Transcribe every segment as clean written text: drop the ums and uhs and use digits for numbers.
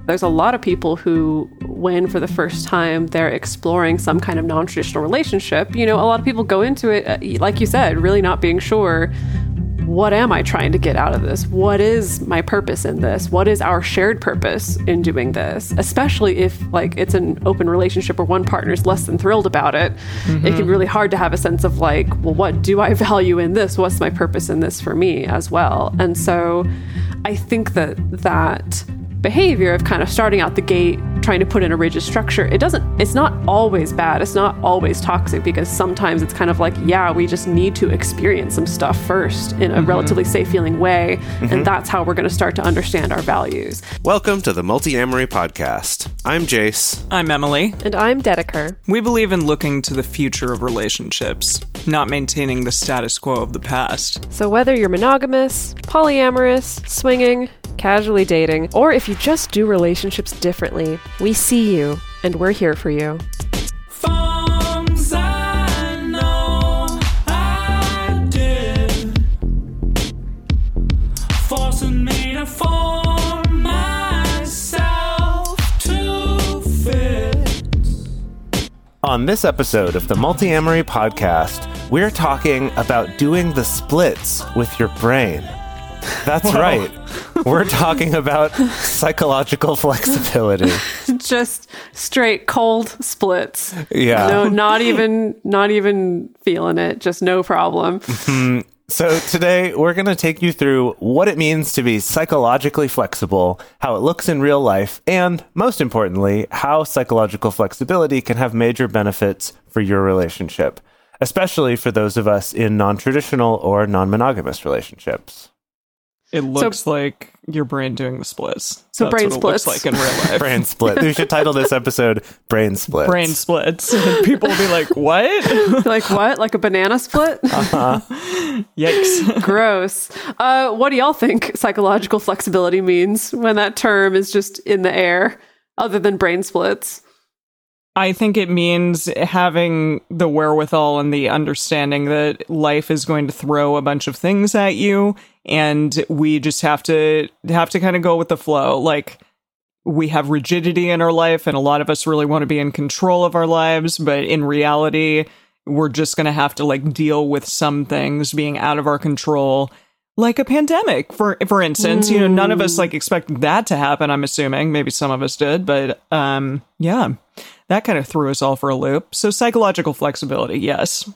There's a lot of people who, when for the first time they're exploring some kind of non-traditional relationship, a lot of people go into it, like you said, really not being sure, what am I trying to get out of this? What is my purpose in this? What is our shared purpose in doing this? Especially if it's an open relationship where one partner is less than thrilled about it. Mm-hmm. It can be really hard to have a sense of what do I value in this? What's my purpose in this for me as well? And so I think that behavior of kind of starting out the gate, trying to put in a rigid structure, it's not always bad. It's not always toxic, because sometimes it's kind of we just need to experience some stuff first in a relatively safe feeling way. And that's how we're going to start to understand our values. Welcome to the Multi-Amory Podcast. I'm Jace. I'm Emily. And I'm Dedeker. We believe in looking to the future of relationships, not maintaining the status quo of the past. So whether you're monogamous, polyamorous, swinging, casually dating, or if you just do relationships differently, we see you and we're here for you. Forms I know I did, forcing me to form myself to fit. On this episode of the Multi-Amory Podcast, we're talking about doing the splits with your brain. That's right. We're talking about psychological flexibility. Just straight cold splits. Yeah. No, not even feeling it. Just no problem. So today we're going to take you through what it means to be psychologically flexible, how it looks in real life, and most importantly, how psychological flexibility can have major benefits for your relationship, especially for those of us in non-traditional or non-monogamous relationships. It looks like your brain doing the splits. So That's brain what splits. It looks like in real life. Brain split. We should title this episode Brain Splits. Brain splits. And people will be like, what? Like what? Like a banana split? Yikes. Gross. What do y'all think psychological flexibility means when that term is just in the air, other than brain splits? I think it means having the wherewithal and the understanding that life is going to throw a bunch of things at you, and we just have to kind of go with the flow. Like, we have rigidity in our life, and a lot of us really want to be in control of our lives, but in reality, we're just going to have to deal with some things being out of our control, like a pandemic, for instance. None of us expect that to happen, I'm assuming. Maybe some of us did, but yeah. That kind of threw us all for a loop. So psychological flexibility, yes.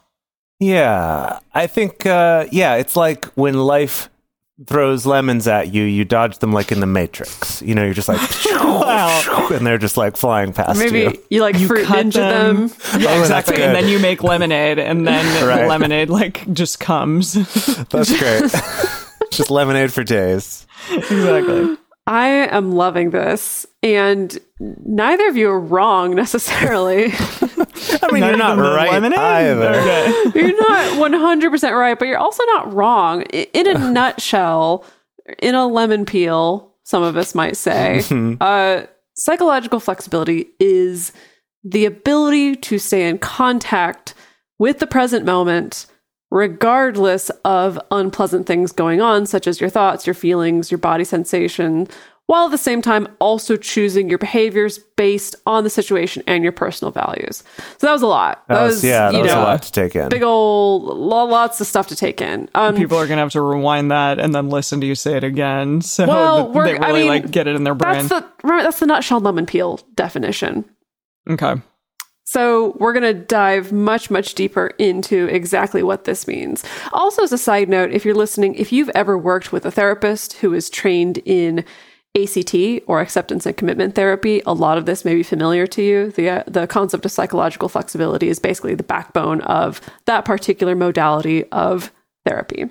Yeah, I think, it's like when life throws lemons at you, you dodge them like in the Matrix. You're just like, wow, and they're just flying past you. Maybe you fruit ninja them. Yeah, exactly. And then you make lemonade, and then the lemonade just comes. That's great. Just lemonade for days. Exactly. I am loving this, and neither of you are wrong necessarily. I mean, you're not right either. Okay. You're not 100% right, but you're also not wrong. In a nutshell, in a lemon peel, some of us might say, psychological flexibility is the ability to stay in contact with the present moment, regardless of unpleasant things going on, such as your thoughts, your feelings, your body sensation, while at the same time also choosing your behaviors based on the situation and your personal values. So that was a lot. That was a lot to take in. Big old, lots of stuff to take in. People are going to have to rewind that and then listen to you say it again. So they really get it in their brain. That's the nutshell lemon peel definition. Okay. So we're going to dive much, much deeper into exactly what this means. Also, as a side note, if you're listening, if you've ever worked with a therapist who is trained in ACT or acceptance and commitment therapy, a lot of this may be familiar to you. The concept of psychological flexibility is basically the backbone of that particular modality of therapy.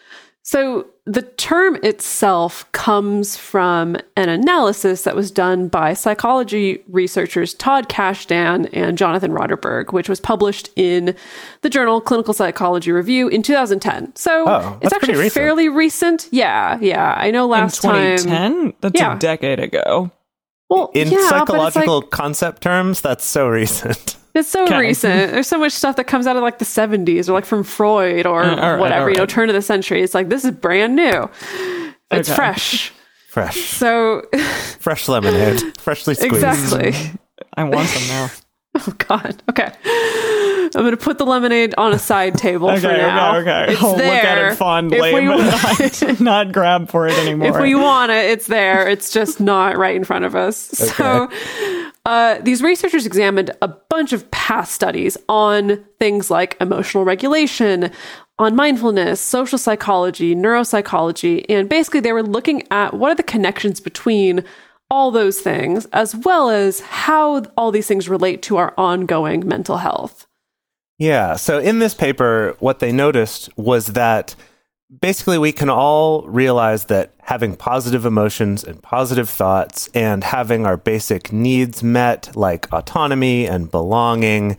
So the term itself comes from an analysis that was done by psychology researchers Todd Kashdan and Jonathan Rotterberg, which was published in the journal Clinical Psychology Review in 2010. So it's actually fairly recent. Yeah. I know last time... In 2010? That's a decade ago. Well, in psychological concept terms, that's so recent. It's so recent. There's so much stuff that comes out of the 70s or from Freud or whatever, turn of the century. It's this is brand new. It's fresh. Fresh. So, Fresh lemonade. Freshly squeezed. exactly. I want some now. Oh, God. Okay. I'm going to put the lemonade on a side table for now. Okay. It's I'll there. look at it fondly, If we but not grab for it anymore. If we want it, it's there. It's just not right in front of us. So these researchers examined a bunch of past studies on things like emotional regulation, on mindfulness, social psychology, neuropsychology, and basically they were looking at what are the connections between all those things, as well as how all these things relate to our ongoing mental health. Yeah. So in this paper, what they noticed was that basically we can all realize that having positive emotions and positive thoughts and having our basic needs met, like autonomy and belonging,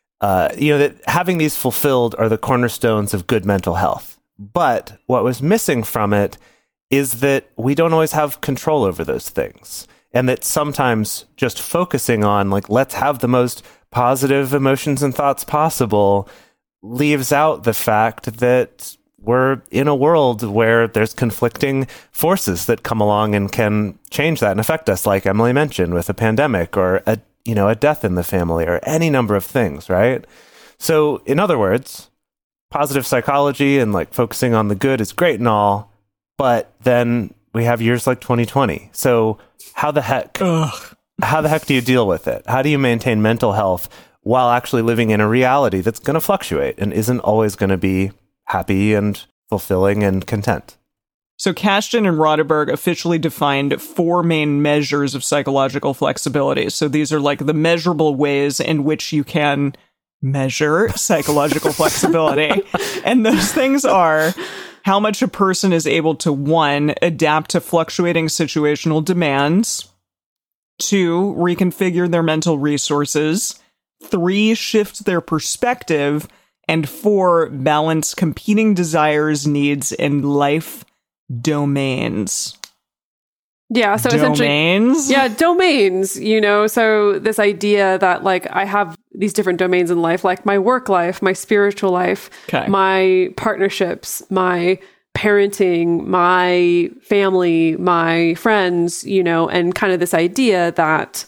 that having these fulfilled are the cornerstones of good mental health. But what was missing from it is that we don't always have control over those things. And that sometimes just focusing on, like, let's have the most positive emotions and thoughts possible leaves out the fact that we're in a world where there's conflicting forces that come along and can change that and affect us, like Emily mentioned, with a pandemic or a death in the family or any number of things, right? So in other words, positive psychology and like focusing on the good is great and all, but then we have years like 2020. So how the heck do you deal with it? How do you maintain mental health while actually living in a reality that's going to fluctuate and isn't always going to be happy and fulfilling and content? So Kashtan and Rodeberg officially defined 4 main measures of psychological flexibility. So these are like the measurable ways in which you can measure psychological flexibility. And those things are how much a person is able to, 1, adapt to fluctuating situational demands, 2, reconfigure their mental resources, 3, shift their perspective, and 4, balance competing desires, needs, and life domains. Yeah, so domains? Yeah, domains, so this idea that like I have these different domains in life, like my work life, my spiritual life, my partnerships, my parenting, my family, my friends, and kind of this idea that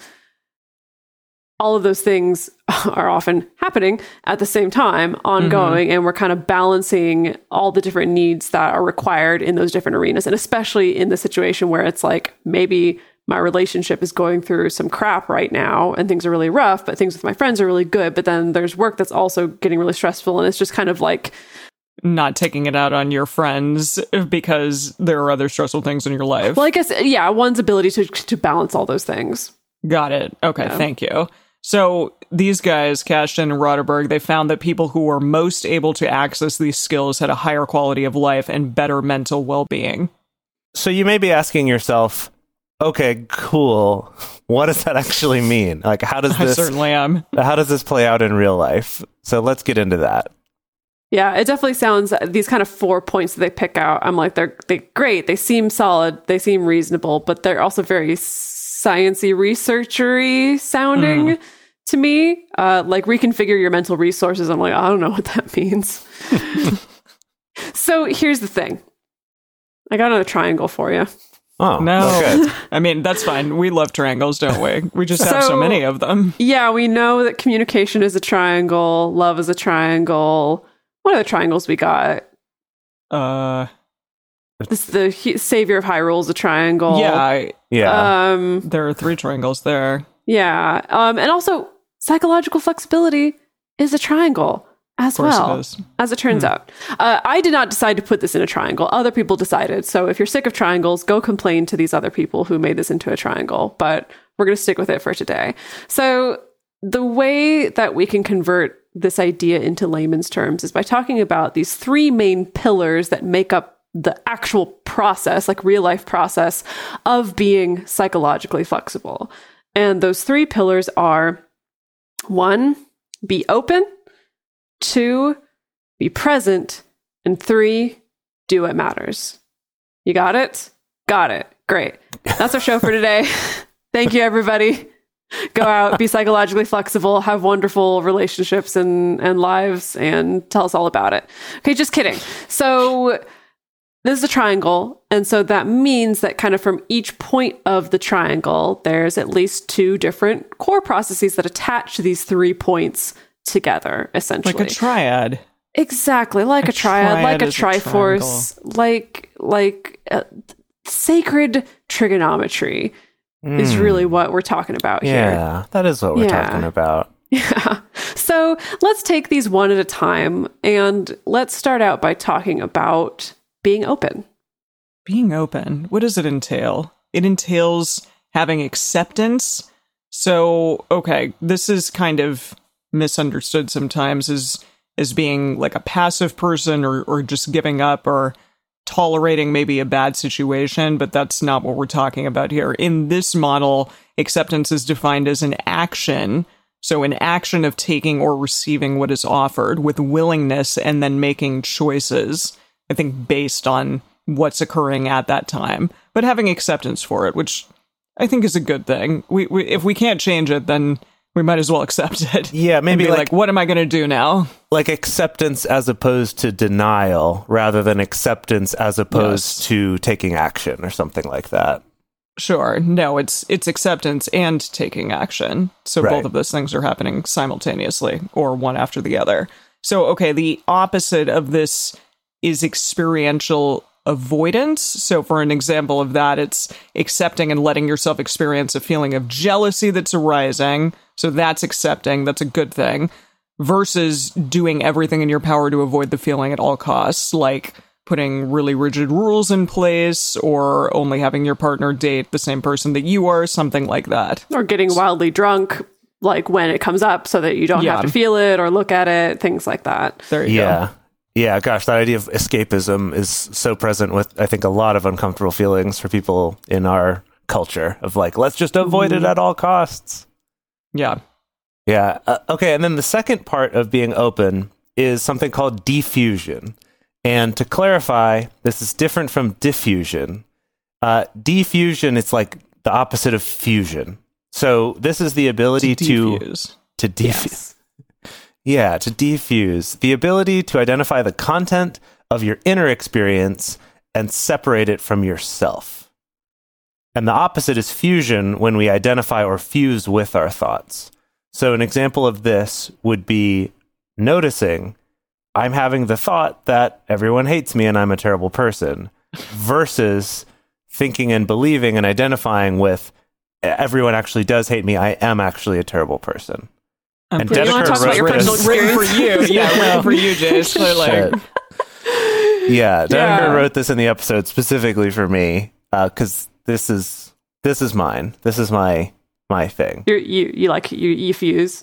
all of those things are often happening at the same time, ongoing, and we're kind of balancing all the different needs that are required in those different arenas. And especially in the situation where it's like, maybe my relationship is going through some crap right now and things are really rough, but things with my friends are really good. But then there's work that's also getting really stressful. And it's just kind of like not taking it out on your friends because there are other stressful things in your life. Well, I guess, yeah, one's ability to balance all those things. Got it. Okay, thank you. So these guys, Kashtan and Rodeberg, they found that people who were most able to access these skills had a higher quality of life and better mental well-being. So you may be asking yourself, okay, cool. What does that actually mean? Like, how does this? I certainly am. How does this play out in real life? So let's get into that. Yeah, it definitely sounds, these kind of 4 points that they pick out, I'm like, they're great. They seem solid. They seem reasonable, but they're also very sciencey, researchery sounding to me. Like reconfigure your mental resources. I'm like, I don't know what that means. So here's the thing. I got another triangle for you. Oh, no. Okay. I mean, that's fine. We love triangles, don't we? We just have so many of them. Yeah, we know that communication is a triangle. Love is a triangle. What other triangles we got? This the savior of Hyrule is a triangle. Yeah. Yeah. There are 3 triangles there. Yeah. And also psychological flexibility is a triangle as well, as it turns out. I did not decide to put this in a triangle. Other people decided. So if you're sick of triangles, go complain to these other people who made this into a triangle. But we're going to stick with it for today. So the way that we can convert this idea into layman's terms is by talking about these 3 main pillars that make up the actual process, like real life process of being psychologically flexible. And those 3 pillars are 1, be open, 2, be present, and 3, do what matters. You got it? Got it. Great. That's our show for today. Thank you, everybody. Go out, be psychologically flexible, have wonderful relationships and lives, and tell us all about it. Okay, just kidding. So this is a triangle. And so that means that kind of from each point of the triangle, there's at least 2 different core processes that attach these 3 points together, essentially. Like a triad. Exactly. Like a triad, like a triforce, like sacred trigonometry is really what we're talking about here. Yeah, that is what we're talking about. Yeah. So let's take these one at a time, and let's start out by talking about being open. Being open, what does it entail? It entails having acceptance. So, okay, this is kind of misunderstood sometimes as being like a passive person or just giving up or tolerating maybe a bad situation, but that's not what we're talking about here. In this model, acceptance is defined as an action. So an action of taking or receiving what is offered with willingness and then making choices, I think, based on what's occurring at that time, but having acceptance for it, which I think is a good thing. We if we can't change it, then we might as well accept it. Yeah, maybe be like, what am I going to do now? Like acceptance as opposed to denial, rather than acceptance as opposed to taking action or something like that. Sure. No, it's acceptance and taking action. So Right. both of those things are happening simultaneously or one after the other. So, okay, the opposite of this is experiential avoidance. So for an example of that, it's accepting and letting yourself experience a feeling of jealousy that's arising. So that's accepting. That's a good thing. Versus doing everything in your power to avoid the feeling at all costs, like putting really rigid rules in place or only having your partner date the same person that you are, something like that. Or getting wildly drunk, like when it comes up, so that you don't have to feel it or look at it, things like that. There you go. Yeah, gosh, that idea of escapism is so present with, I think, a lot of uncomfortable feelings for people in our culture of like, let's just avoid it at all costs. Yeah. Yeah. Okay. And then the second part of being open is something called diffusion. And to clarify, this is different from diffusion. Diffusion, it's like the opposite of fusion. So this is the ability to diffuse. Yes. Yeah, to defuse. The ability to identify the content of your inner experience and separate it from yourself. And the opposite is fusion, when we identify or fuse with our thoughts. So an example of this would be noticing I'm having the thought that everyone hates me and I'm a terrible person, versus thinking and believing and identifying with everyone actually does hate me. I am actually a terrible person. And You want to talk about your personal Written for experience? you. Yeah, written for you, Jace. Shit. Yeah, Dedeker wrote this in the episode specifically for me because this is mine. This is my thing. You fuse.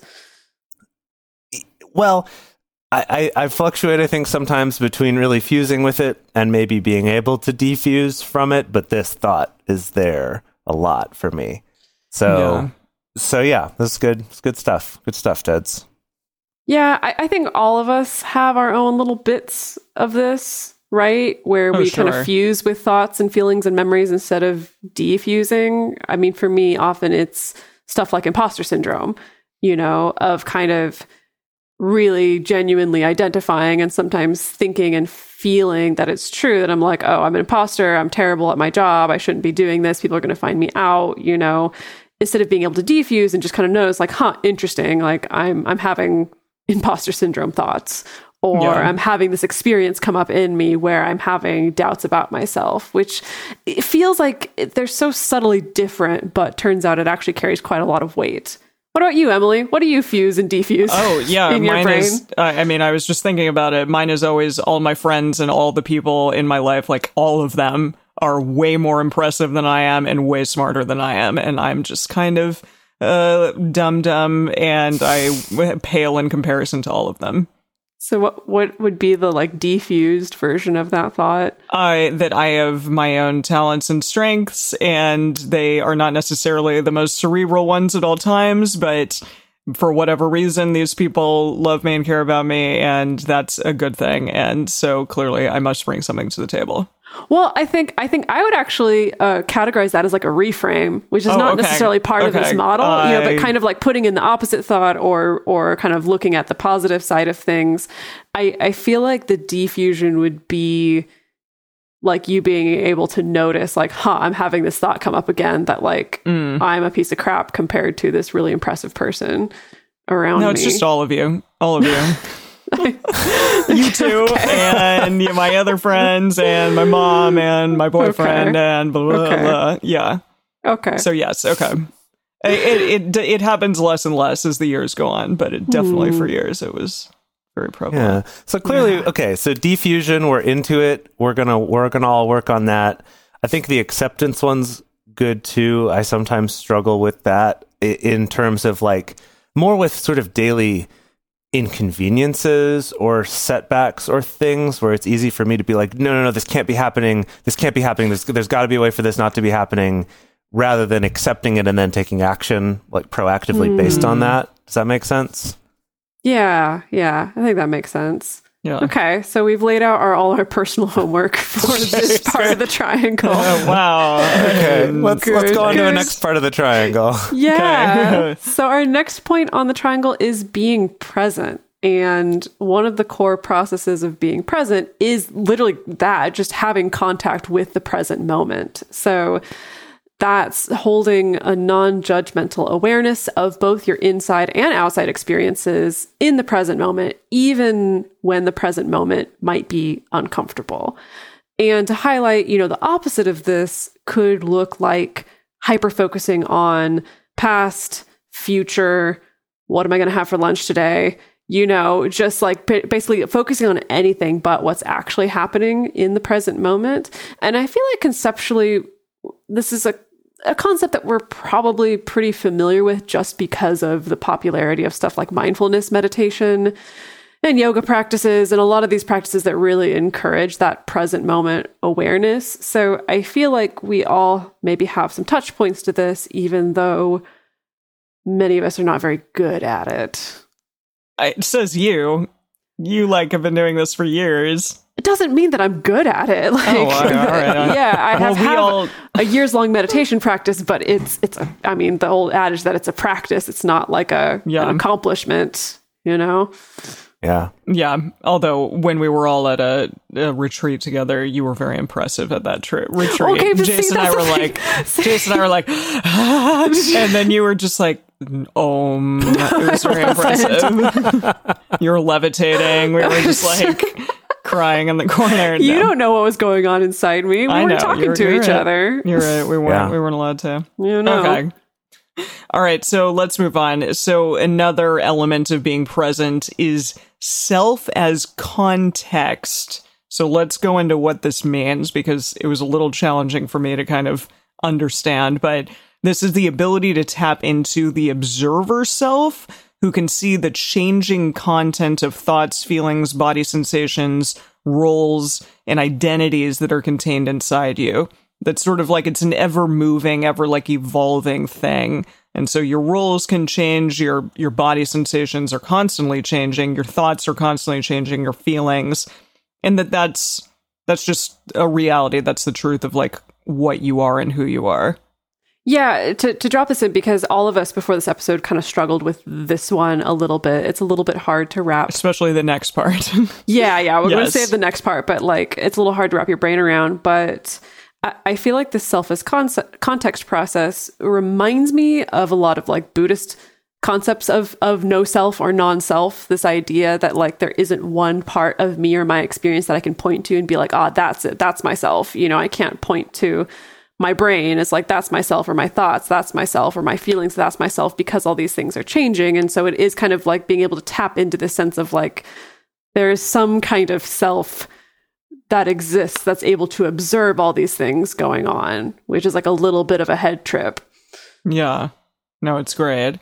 Well, I fluctuate, I think, sometimes between really fusing with it and maybe being able to defuse from it, but this thought is there a lot for me. So yeah, this is good. It's good stuff. Good stuff, Teds. Yeah, I think all of us have our own little bits of this, right? Where we kind of fuse with thoughts and feelings and memories instead of defusing. I mean, for me, often it's stuff like imposter syndrome, of kind of really genuinely identifying and sometimes thinking and feeling that it's true, that I'm like, oh, I'm an imposter. I'm terrible at my job. I shouldn't be doing this. People are going to find me out, instead of being able to defuse and just kind of notice like, interesting. Like I'm having imposter syndrome thoughts, or I'm having this experience come up in me where I'm having doubts about myself, which it feels like they're so subtly different, but turns out it actually carries quite a lot of weight. What about you, Emily? What do you fuse and defuse? Oh, yeah. in your mine brain? is, I was just thinking about it. Mine is always all my friends and all the people in my life, like all of them are way more impressive than I am and way smarter than I am. And I'm just kind of dumb and I pale in comparison to all of them. So what would be the like defused version of that thought? That I have my own talents and strengths, and they are not necessarily the most cerebral ones at all times, but for whatever reason, these people love me and care about me, and that's a good thing. And so clearly I must bring something to the table. Well, I think I would actually categorize that as like a reframe, which is not necessarily part of this model, but kind of like putting in the opposite thought or kind of looking at the positive side of things. I feel like the diffusion would be like you being able to notice like, I'm having this thought come up again that like I'm a piece of crap compared to this really impressive person around me. No, it's just all of you. All of you. You two, and my other friends, and my mom, and my boyfriend, and blah, blah, blah. Yeah. Okay. So, yes, okay. It happens less and less as the years go on, but it definitely for years it was very prevalent. Yeah. So clearly, okay, so defusion, we're into it. We're gonna all work on that. I think the acceptance one's good too. I sometimes struggle with that in terms of like more with sort of daily inconveniences or setbacks or things where it's easy for me to be like, no, this can't be happening. This can't be happening. There's got to be a way for this not to be happening, rather than accepting it and then taking action like proactively based on that. Does that make sense? Yeah, I think that makes sense. Yeah. Okay, so we've laid out all our personal homework for this part of the triangle. Oh, wow. Okay, let's go on to the Good. next part of the triangle. Yeah. So our next point on the triangle is being present. And one of the core processes of being present is literally that, just having contact with the present moment. So that's holding a non-judgmental awareness of both your inside and outside experiences in the present moment, even when the present moment might be uncomfortable. And to highlight, the opposite of this could look like hyper-focusing on past, future, what am I going to have for lunch today? Just like basically focusing on anything but what's actually happening in the present moment. And I feel like conceptually, this is a concept that we're probably pretty familiar with just because of the popularity of stuff like mindfulness meditation and yoga practices and a lot of these practices that really encourage that present moment awareness. So I feel like we all maybe have some touch points to this, even though many of us are not very good at it. It says you have been doing this for years. It doesn't mean that I'm good at it. Like, all right. yeah, I Well, have a years-long meditation practice, but the old adage that it's a practice. It's not like an accomplishment, Yeah. Yeah. Although when we were all at a retreat together, you were very impressive at that retreat. Okay, but Jason and I were like, and then you were just like, it was very impressive. You were levitating. We were just like crying in the corner. You don't know what was going on inside me. We were talking to each other. You're right. We weren't allowed to. Okay. All right, so let's move on. So another element of being present is self as context. So let's go into what this means, because it was a little challenging for me to kind of understand. But this is the ability to tap into the observer self, who can see the changing content of thoughts, feelings, body sensations, roles, and identities that are contained inside you. That's sort of like it's an ever-moving, evolving thing. And so your roles can change, your body sensations are constantly changing, your thoughts are constantly changing, your feelings. And that's just a reality. That's the truth of like what you are and who you are. Yeah, to drop this in, because all of us before this episode kind of struggled with this one a little bit. It's a little bit hard to wrap. Especially the next part. Yeah. We're going to Yes. save the next part, but like it's a little hard to wrap your brain around. But I feel like this self as context process reminds me of a lot of like Buddhist concepts of no self or non-self. This idea that like there isn't one part of me or my experience that I can point to and be like, that's it. That's myself. I can't point to my brain as like, that's myself, or my thoughts, that's myself, or my feelings, that's myself, because all these things are changing. And so it is kind of like being able to tap into this sense of like, there is some kind of self that exists that's able to observe all these things going on, which is like a little bit of a head trip. Yeah. No, it's great.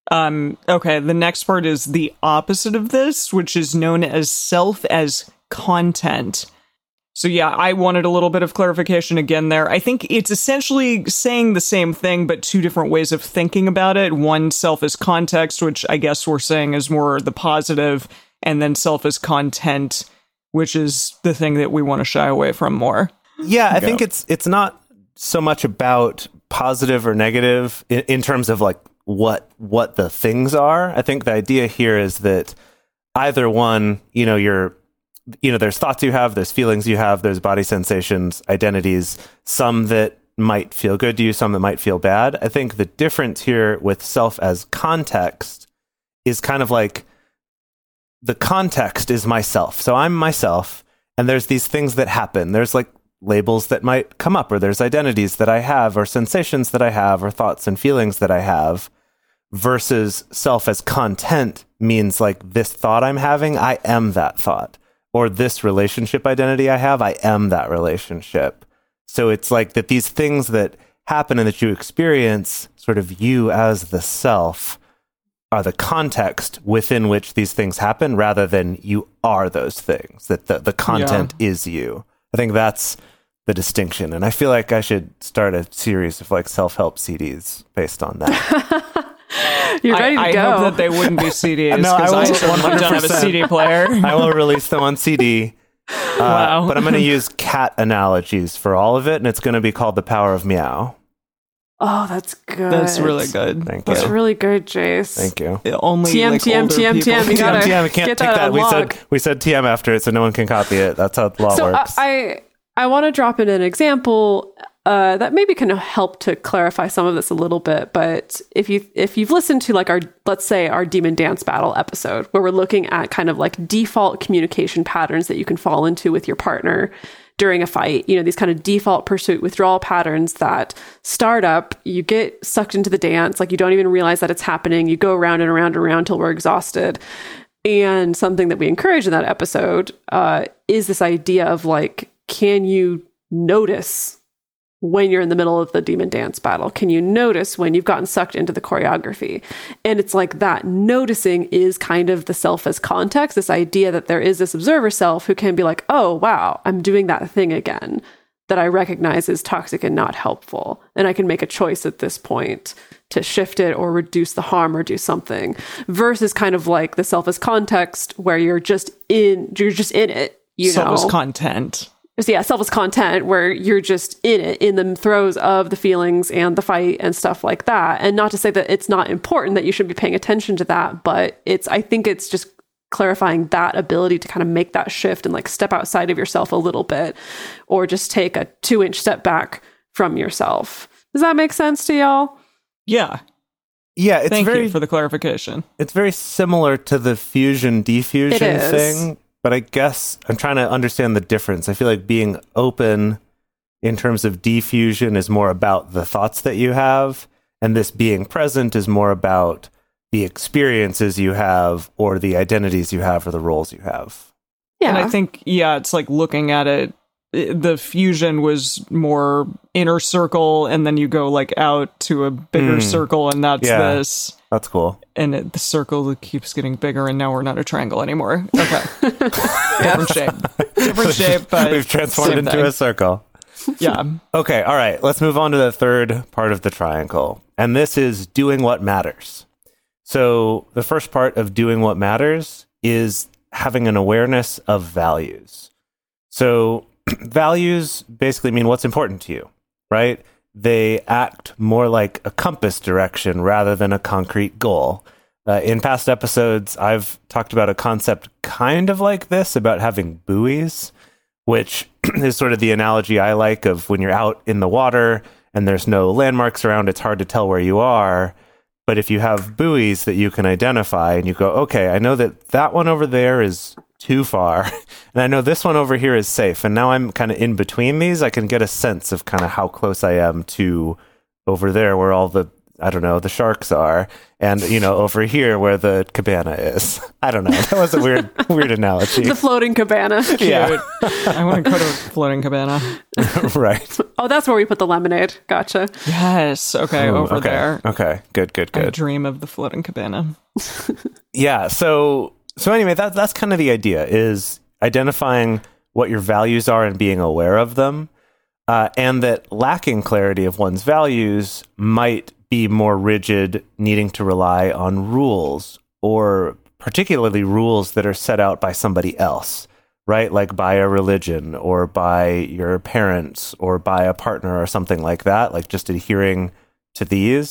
Okay, the next part is the opposite of this, which is known as self as content. So yeah, I wanted a little bit of clarification again there. I think it's essentially saying the same thing, but two different ways of thinking about it. One, self as context, which I guess we're saying is more the positive, and then self as content, which is the thing that we want to shy away from more. Yeah, I think it's not so much about positive or negative in terms of like what the things are. I think the idea here is that either one, you're there's thoughts you have, there's feelings you have, there's body sensations, identities, some that might feel good to you, some that might feel bad. I think the difference here with self as context is kind of like the context is myself. So I'm myself, and there's these things that happen. There's like labels that might come up, or there's identities that I have, or sensations that I have, or thoughts and feelings that I have, versus self as content means like this thought I'm having, I am that thought, or this relationship identity I have, I am that relationship. So it's like that these things that happen and that you experience, sort of you as the self, are the context within which these things happen, rather than you are those things, that the content is you. I think that's the distinction. And I feel like I should start a series of like self-help CDs based on that. You're ready to I go. hope that they wouldn't be CDs, No, I because will I certainly don't have a 100%. CD player. I will release them on CD. Wow. But I'm going to use cat analogies for all of it, and it's going to be called The Power of Meow. Oh, that's good. That's really good. Thank That's you. really good, Jace. Thank you. Only TM, like TM, older TM, people TM. You can- gotta TM, we can't get take that that. log. We said TM after it, so no one can copy it. That's how the law So works. I want to drop in an example that maybe can help to clarify some of this a little bit. But if you've listened to like let's say our demon dance battle episode, where we're looking at kind of like default communication patterns that you can fall into with your partner during a fight, these kind of default pursuit withdrawal patterns that start up, you get sucked into the dance, like you don't even realize that it's happening. You go around and around and around till we're exhausted. And something that we encourage in that episode is this idea of like, can you notice when you're in the middle of the demon dance battle? Can you notice when you've gotten sucked into the choreography? And it's like that noticing is kind of the self as context, this idea that there is this observer self who can be like, oh, wow, I'm doing that thing again that I recognize is toxic and not helpful. And I can make a choice at this point to shift it or reduce the harm or do something, versus kind of like the self as context where you're just in it, Self as content. So yeah, self as content where you're just in it, in the throes of the feelings and the fight and stuff like that. And not to say that it's not important that you should be paying attention to that, but I think it's just clarifying that ability to kind of make that shift and like step outside of yourself a little bit, or just take a 2-inch step back from yourself. Does that make sense to y'all? Yeah. Yeah, it's Thank very you for the clarification. it's very similar to the fusion diffusion It is. thing, but I guess I'm trying to understand the difference. I feel like being open in terms of diffusion is more about the thoughts that you have, and this being present is more about the experiences you have, or the identities you have, or the roles you have. Yeah. And I think, it's like looking at it, the fusion was more inner circle, and then you go like out to a bigger circle, and that's Yeah. this. That's cool. And the circle keeps getting bigger, and now we're not a triangle anymore. Okay. Different shape, but We've transformed same into thing. a circle. Yeah. Okay, all right. Let's move on to the third part of the triangle. And this is doing what matters. So the first part of doing what matters is having an awareness of values. So values basically mean what's important to you, right? They act more like a compass direction rather than a concrete goal. In past episodes, I've talked about a concept kind of like this, about having buoys, which is sort of the analogy I like of when you're out in the water and there's no landmarks around, it's hard to tell where you are. But if you have buoys that you can identify and you go, okay, I know that one over there is too far, and I know this one over here is safe, and now I'm kind of in between these, I can get a sense of kind of how close I am to over there where all the, I don't know, the sharks are, and, over here where the cabana is. I don't know. That was a weird analogy. the floating cabana. Yeah. I want to go to a floating cabana. Right. Oh, that's where we put the lemonade. Gotcha. Yes. Okay. Ooh, Over okay. there. Okay. Good. I dream of the floating cabana. Yeah. So anyway, that's kind of the idea, is identifying what your values are and being aware of them. And that lacking clarity of one's values might be more rigid, needing to rely on rules, or particularly rules that are set out by somebody else, right? Like by a religion, or by your parents, or by a partner, or something like that, like just adhering to these,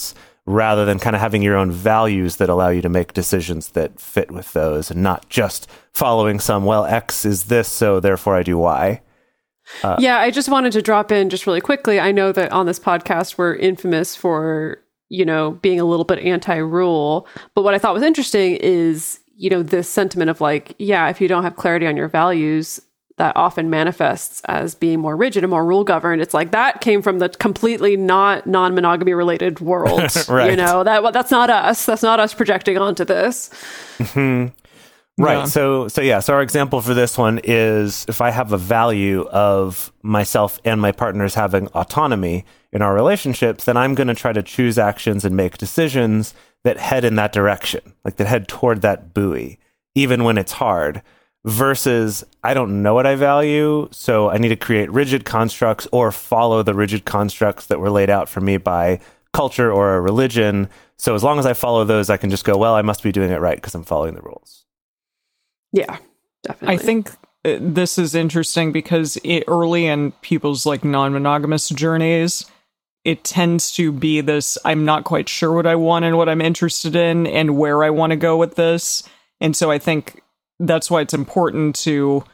rather than kind of having your own values that allow you to make decisions that fit with those and not just following some, well, X is this, so therefore I do Y. Yeah, I just wanted to drop in just really quickly. I know that on this podcast, we're infamous for, being a little bit anti-rule. But what I thought was interesting is, this sentiment of like, yeah, if you don't have clarity on your values, that often manifests as being more rigid and more rule governed. It's like that came from the completely not non-monogamy related world. Right. That's not us. That's not us projecting onto this. Mm-hmm. Right. Yeah. So our example for this one is if I have a value of myself and my partners having autonomy in our relationships, then I'm going to try to choose actions and make decisions that head in that direction, like that head toward that buoy, even when it's hard, versus I don't know what I value, so I need to create rigid constructs or follow the rigid constructs that were laid out for me by culture or a religion. So as long as I follow those, I can just go, well, I must be doing it right because I'm following the rules. Yeah, definitely. I think this is interesting because early in people's like non-monogamous journeys, it tends to be this, I'm not quite sure what I want and what I'm interested in and where I want to go with this. And so I think that's why it's important to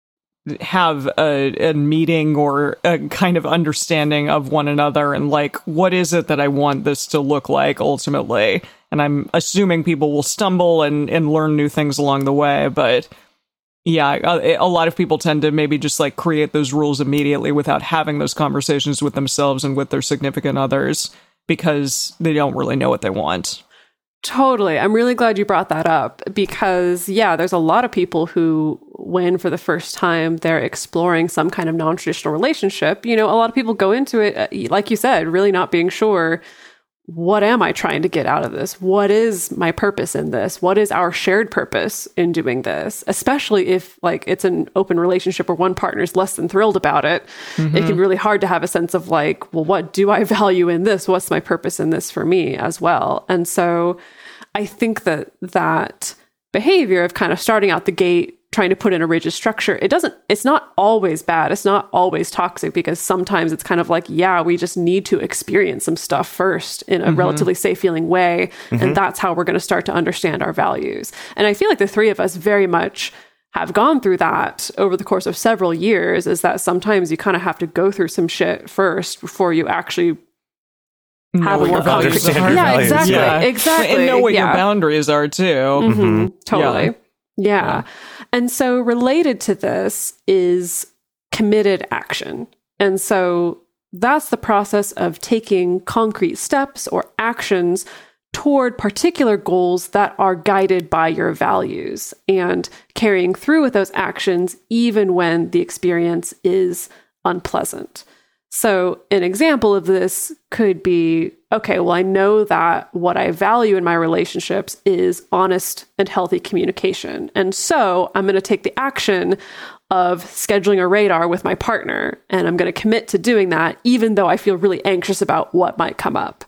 have a meeting or a kind of understanding of one another and like, what is it that I want this to look like ultimately? And I'm assuming people will stumble and learn new things along the way. But yeah, a lot of people tend to maybe just like create those rules immediately without having those conversations with themselves and with their significant others because they don't really know what they want. Totally. I'm really glad you brought that up because, yeah, there's a lot of people who, when for the first time they're exploring some kind of non-traditional relationship, a lot of people go into it, like you said, really not being sure, what am I trying to get out of this? What is my purpose in this? What is our shared purpose in doing this? Especially if like it's an open relationship where one partner is less than thrilled about it. Mm-hmm. It can be really hard to have a sense of like, well, what do I value in this? What's my purpose in this for me as well? And so I think that behavior of kind of starting out the gate, trying to put in a rigid structure, it's not always bad. It's not always toxic because sometimes it's kind of like, yeah, we just need to experience some stuff first in a relatively safe feeling way. Mm-hmm. And that's how we're going to start to understand our values. And I feel like the three of us very much have gone through that over the course of several years, is that sometimes you kind of have to go through some shit first before you actually have a more concrete. Yeah, exactly. Yeah. Exactly. And know what your boundaries are too. Mm-hmm. Totally. Yeah. And so related to this is committed action. And so that's the process of taking concrete steps or actions toward particular goals that are guided by your values and carrying through with those actions even when the experience is unpleasant. So an example of this could be, okay, well, I know that what I value in my relationships is honest and healthy communication. And so I'm going to take the action of scheduling a radar with my partner, and I'm going to commit to doing that, even though I feel really anxious about what might come up.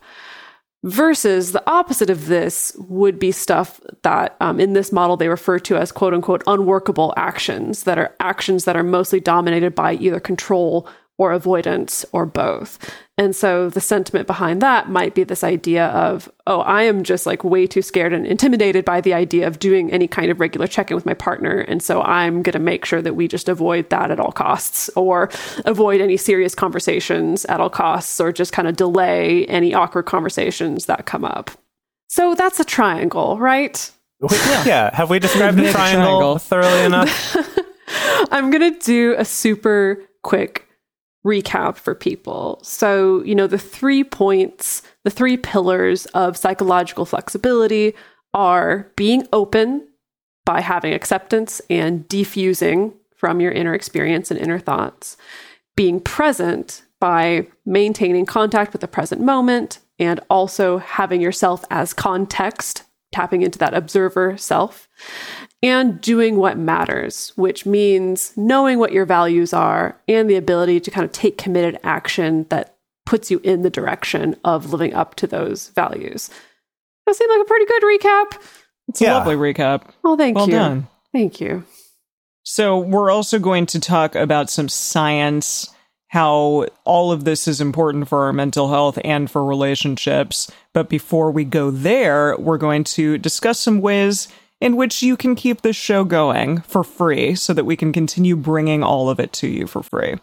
Versus the opposite of this would be stuff that in this model they refer to as quote unquote unworkable actions that are mostly dominated by either control or avoidance or both. And so the sentiment behind that might be this idea of, oh, I am just like way too scared and intimidated by the idea of doing any kind of regular check-in with my partner. And so I'm going to make sure that we just avoid that at all costs, or avoid any serious conversations at all costs, or just kind of delay any awkward conversations that come up. So that's a triangle, right? Yeah. Have we described the triangle thoroughly enough? I'm going to do a super quick recap for people. So, the 3 points, the 3 pillars of psychological flexibility are being open by having acceptance and defusing from your inner experience and inner thoughts, being present by maintaining contact with the present moment, and also having yourself as context, tapping into that observer self, and doing what matters, which means knowing what your values are and the ability to kind of take committed action that puts you in the direction of living up to those values. That seemed like a pretty good recap. It's a lovely recap. Oh, thank you. Well done. Thank you. So we're also going to talk about some science, how all of this is important for our mental health and for relationships. But before we go there, we're going to discuss some ways in which you can keep this show going for free so that we can continue bringing all of it to you for free.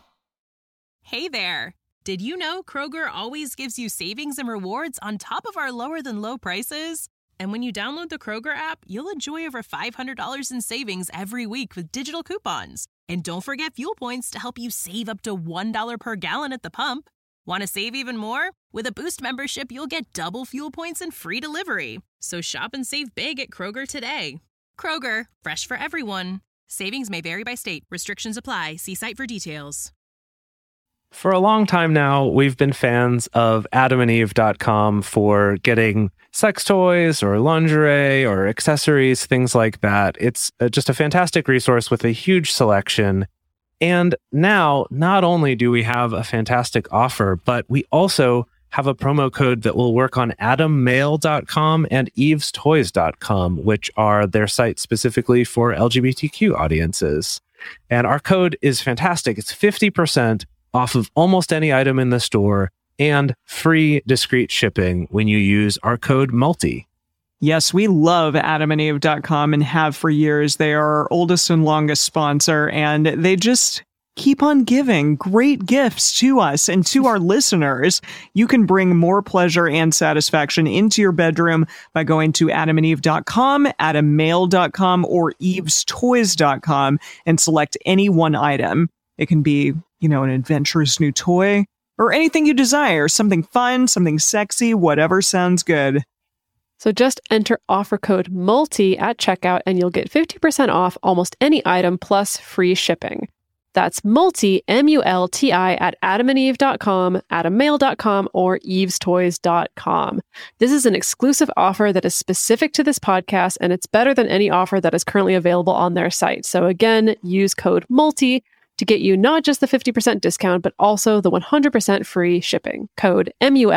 Hey there! Did you know Kroger always gives you savings and rewards on top of our lower than low prices? And when you download the Kroger app, you'll enjoy over $500 in savings every week with digital coupons. And don't forget fuel points to help you save up to $1 per gallon at the pump. Want to save even more? With a Boost membership, you'll get double fuel points and free delivery. So shop and save big at Kroger today. Kroger, fresh for everyone. Savings may vary by state. Restrictions apply. See site for details. For a long time now, we've been fans of adamandeve.com for getting sex toys or lingerie or accessories, things like that. It's just a fantastic resource with a huge selection. And now, not only do we have a fantastic offer, but we also have a promo code that will work on adammail.com and evestoys.com, which are their sites specifically for LGBTQ audiences. And our code is fantastic. It's 50% off of almost any item in the store and free discreet shipping when you use our code MULTI. Yes, we love adamandeve.com and have for years. They are our oldest and longest sponsor, and they just keep on giving great gifts to us and to our listeners. You can bring more pleasure and satisfaction into your bedroom by going to adamandeve.com, adammail.com, or evestoys.com and select any one item. It can be, an adventurous new toy or anything you desire, something fun, something sexy, whatever sounds good. So just enter offer code MULTI at checkout and you'll get 50% off almost any item plus free shipping. That's MULTI, M-U-L-T-I, at adamandeve.com, adammail.com, or evestoys.com. This is an exclusive offer that is specific to this podcast, and it's better than any offer that is currently available on their site. So again, use code MULTI to get you not just the 50% discount, but also the 100% free shipping. Code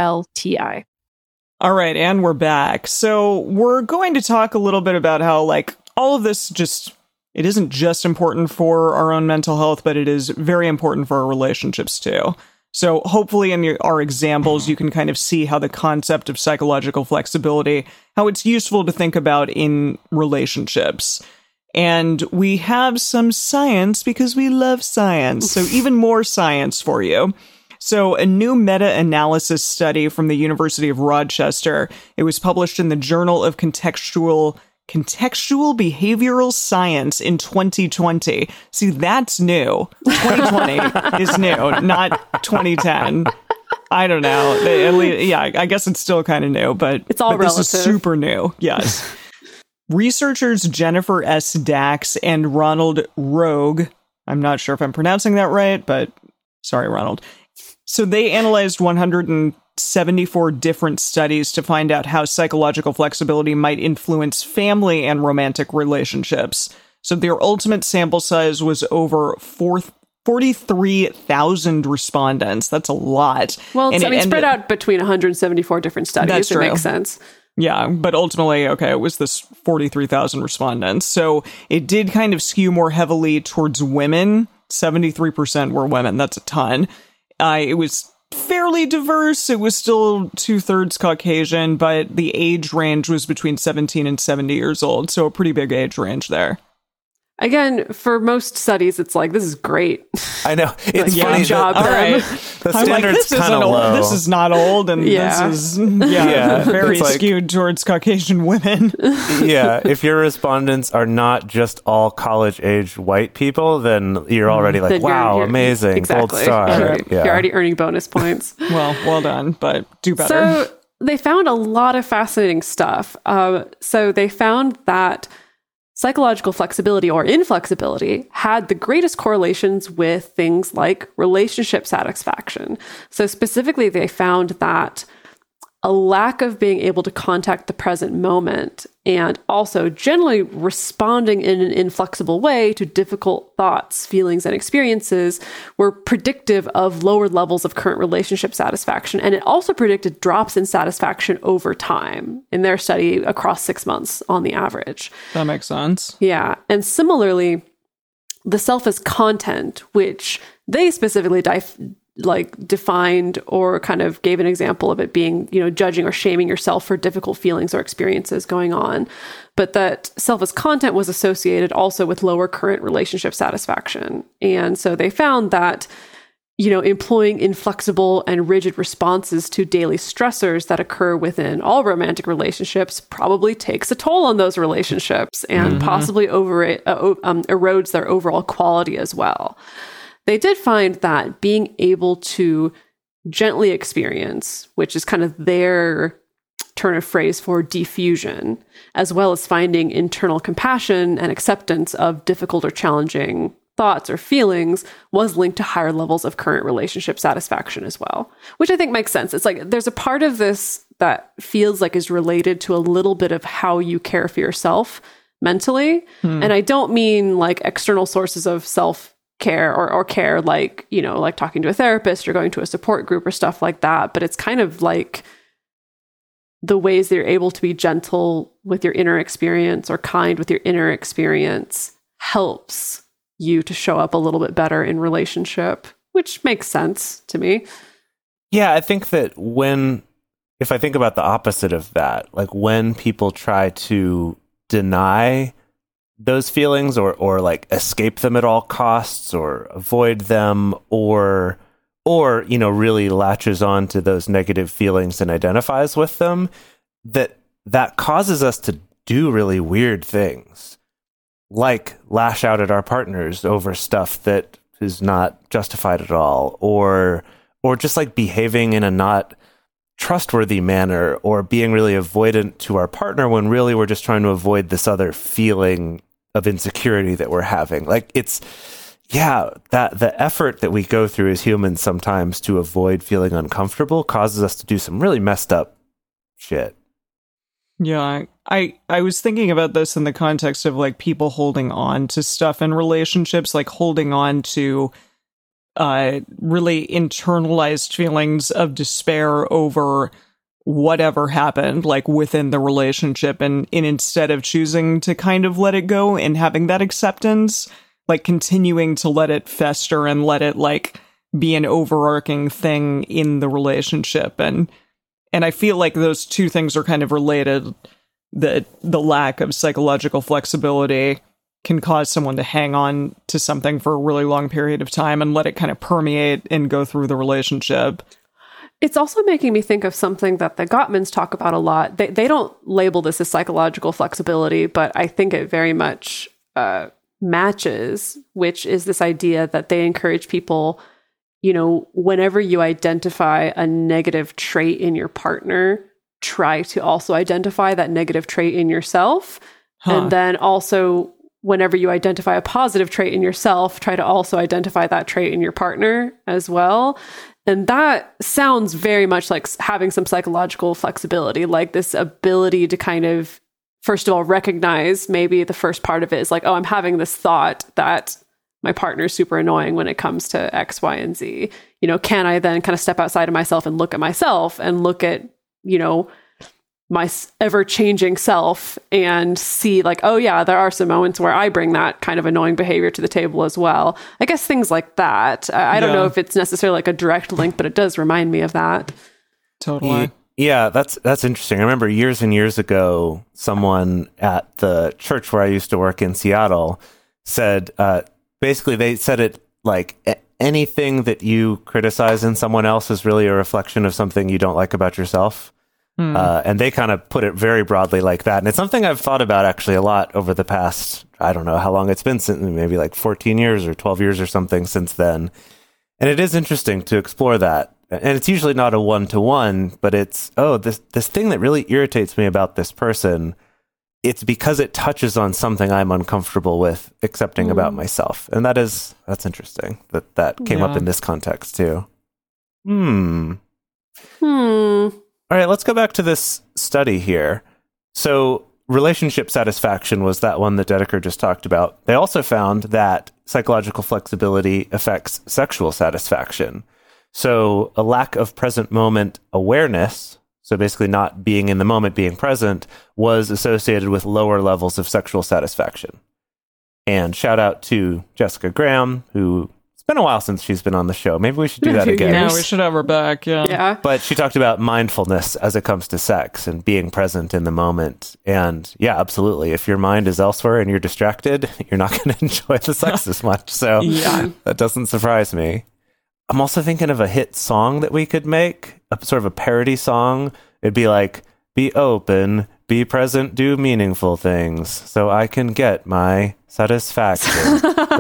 MULTI. All right, and we're back. So we're going to talk a little bit about how, all of this it isn't just important for our own mental health, but it is very important for our relationships too. So hopefully in our examples, you can kind of see how the concept of psychological flexibility, how it's useful to think about in relationships. And we have some science because we love science. So even more science for you. So a new meta-analysis study from the University of Rochester, it was published in the Journal of Contextual Behavioral Science in 2020. See, that's new. 2020 is new, not 2010. I don't know. I guess it's still kind of new, but it's all relative. This is super new. Yes. Researchers Jennifer S. Dax and Ronald Rogue, I'm not sure if I'm pronouncing that right, but sorry, Ronald. So they analyzed 174 different studies to find out how psychological flexibility might influence family and romantic relationships. So their ultimate sample size was over 43,000 respondents. That's a lot. Well, spread out between 174 different studies. That's true. It makes sense. Yeah, but ultimately, it was this 43,000 respondents. So it did kind of skew more heavily towards women. 73% were women. That's a ton. It was fairly diverse. It was still 2/3 Caucasian, but the age range was between 17 and 70 years old. So a pretty big age range there. Again, for most studies, it's this is great. I know. It's funny. Good job, all right. The standard's kind of low. This is not old, and this is very skewed towards Caucasian women. Yeah, if your respondents are not just all college-age white people, then you're already you're amazing, exactly. gold star. You're already earning bonus points. Well done, but do better. So they found a lot of fascinating stuff. So they found that psychological flexibility or inflexibility had the greatest correlations with things like relationship satisfaction. So specifically, they found that a lack of being able to contact the present moment and also generally responding in an inflexible way to difficult thoughts, feelings, and experiences were predictive of lower levels of current relationship satisfaction. And it also predicted drops in satisfaction over time in their study across 6 months on the average. That makes sense. Yeah. And similarly, the self as content, which they specifically like defined or kind of gave an example of it being, judging or shaming yourself for difficult feelings or experiences going on. But that self as content was associated also with lower current relationship satisfaction. And so they found that, employing inflexible and rigid responses to daily stressors that occur within all romantic relationships probably takes a toll on those relationships and possibly erodes their overall quality as well. They did find that being able to gently experience, which is kind of their turn of phrase for diffusion, as well as finding internal compassion and acceptance of difficult or challenging thoughts or feelings, was linked to higher levels of current relationship satisfaction as well, which I think makes sense. It's like there's a part of this that feels like is related to a little bit of how you care for yourself mentally. And I don't mean like external sources of self-care or care, like, like talking to a therapist or going to a support group or stuff like that. But it's kind of like the ways that you're able to be gentle with your inner experience or kind with your inner experience helps you to show up a little bit better in relationship, which makes sense to me. Yeah, I think that if I think about the opposite of that, like when people try to deny those feelings or like escape them at all costs or avoid them or really latches on to those negative feelings and identifies with them, that causes us to do really weird things, like lash out at our partners over stuff that is not justified at all, or just like behaving in a not trustworthy manner, or being really avoidant to our partner when really we're just trying to avoid this other feeling of insecurity that we're having. Like that the effort that we go through as humans sometimes to avoid feeling uncomfortable causes us to do some really messed up shit. Yeah, I was thinking about this in the context of like people holding on to stuff in relationships, like holding on to really internalized feelings of despair over whatever happened, like within the relationship, and instead of choosing to kind of let it go and having that acceptance, like continuing to let it fester and let it like be an overarching thing in the relationship. And I feel like those two things are kind of related, that the lack of psychological flexibility can cause someone to hang on to something for a really long period of time and let it kind of permeate and go through the relationship. It's also making me think of something that the Gottmans talk about a lot. They don't label this as psychological flexibility, but I think it very much matches, which is this idea that they encourage people, whenever you identify a negative trait in your partner, try to also identify that negative trait in yourself. And then also, whenever you identify a positive trait in yourself, try to also identify that trait in your partner as well. And that sounds very much like having some psychological flexibility, like this ability to kind of, first of all, recognize maybe the first part of it is like, oh, I'm having this thought that my partner is super annoying when it comes to X, Y, and Z. Can I then kind of step outside of myself and look at myself and look at, my ever-changing self and see like, oh yeah, there are some moments where I bring that kind of annoying behavior to the table as well. I guess things like that. I don't know if it's necessarily like a direct link, but it does remind me of that. Totally. Yeah, that's interesting. I remember years and years ago, someone at the church where I used to work in Seattle said, basically they said it like anything that you criticize in someone else is really a reflection of something you don't like about yourself. And they kind of put it very broadly like that. And it's something I've thought about actually a lot over the past, I don't know how long it's been, since maybe like 14 years or 12 years or something since then. And it is interesting to explore that. And it's usually not a one-to-one, but it's, this thing that really irritates me about this person, it's because it touches on something I'm uncomfortable with accepting about myself. And that's interesting that came up in this context too. All right, let's go back to this study here. So relationship satisfaction was that one that Dedeker just talked about. They also found that psychological flexibility affects sexual satisfaction. So a lack of present moment awareness, so basically not being in the moment, being present, was associated with lower levels of sexual satisfaction. And shout out to Jessica Graham, who It's been a while since she's been on the show. Maybe we should do Been a that few again. years. Yeah, we should have her back. Yeah. Yeah. But she talked about mindfulness as it comes to sex and being present in the moment. And yeah, absolutely. If your mind is elsewhere and you're distracted, you're not going to enjoy the sex as much. So Yeah. that doesn't surprise me. I'm also thinking of a hit song that we could make, a sort of a parody song. It'd be like, be open, be present, do meaningful things so I can get my satisfaction.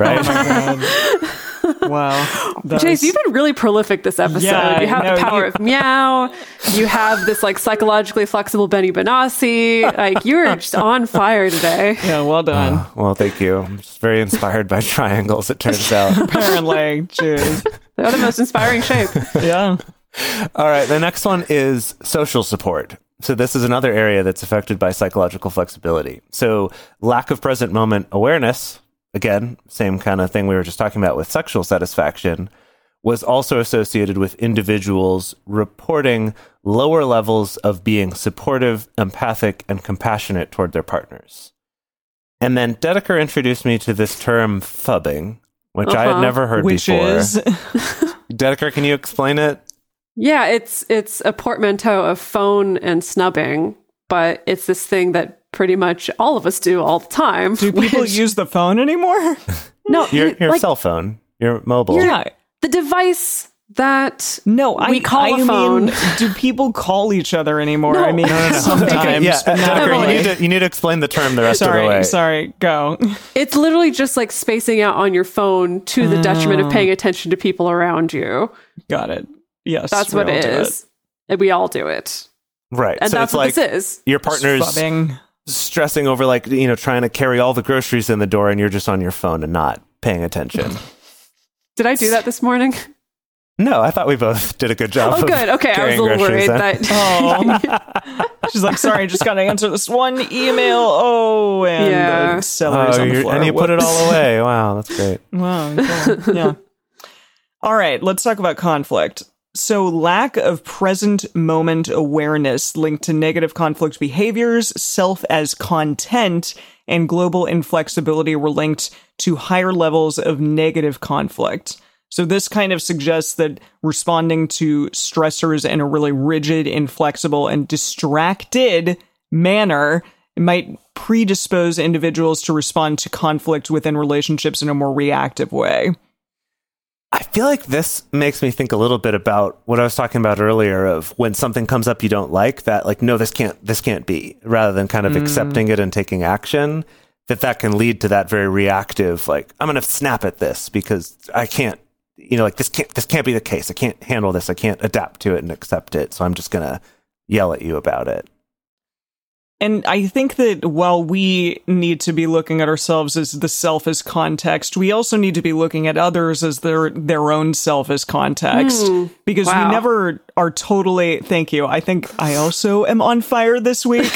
Right? Wow. Chase, you've been really prolific this episode. Yeah, you have no, the power you- of meow. You have this like psychologically flexible Benny Benassi. Like you're just on fire today. Yeah, well done. Well, thank you. I'm just very inspired by triangles, it turns out. Apparently. Cheers. They're the most inspiring shape. Yeah. All right, the next one is social support. So this is another area that's affected by psychological flexibility. So lack of present moment awareness, again, same kind of thing we were just talking about with sexual satisfaction, was also associated with individuals reporting lower levels of being supportive, empathic, and compassionate toward their partners. And then Dedeker introduced me to this term fubbing, which I had never heard Which before. is Dedeker, can you explain it? Yeah, it's a portmanteau of phone and snubbing, but it's this thing that pretty much all of us do all the time. do people which- use the phone anymore? no Your like, cell phone, your mobile. Yeah. the device that No, we call a phone. mean, do people call each other anymore? No. I mean, sometimes. Yeah, but not Dedeker, really. you need to explain the term the rest of the way. Sorry, go. It's literally just like spacing out on your phone to the detriment of paying attention to people around you. Got it. Yes. That's we what all it do is. And we all do it. Right. And so that's it's what like this is. your partner's Fubbing. stressing over like, trying to carry all the groceries in the door and you're just on your phone and not paying attention. Did I do that this morning? No, I thought we both did a good job. Oh, of good. Okay, I was carrying a little groceries worried in. that. Oh. She's like, sorry, just got to answer this one email. Oh, and Yeah. the celery's on the floor. and you put it Whoops. all away. Wow, that's great. Wow. Cool. Yeah. All right, let's talk about conflict. So, lack of present moment awareness linked to negative conflict behaviors, self as content, and global inflexibility were linked to higher levels of negative conflict. So, this kind of suggests that responding to stressors in a really rigid, inflexible, and distracted manner might predispose individuals to respond to conflict within relationships in a more reactive way. I feel like this makes me think a little bit about what I was talking about earlier of when something comes up you don't like, that like, no, this can't be, rather than kind of accepting it and taking action, that can lead to that very reactive, like, I'm going to snap at this because I can't, like this can't be the case. I can't handle this. I can't adapt to it and accept it. So I'm just going to yell at you about it. And I think that while we need to be looking at ourselves as the self as context, we also need to be looking at others as their own self as context. Because wow. we never are totally, thank you. I think I also am on fire this week.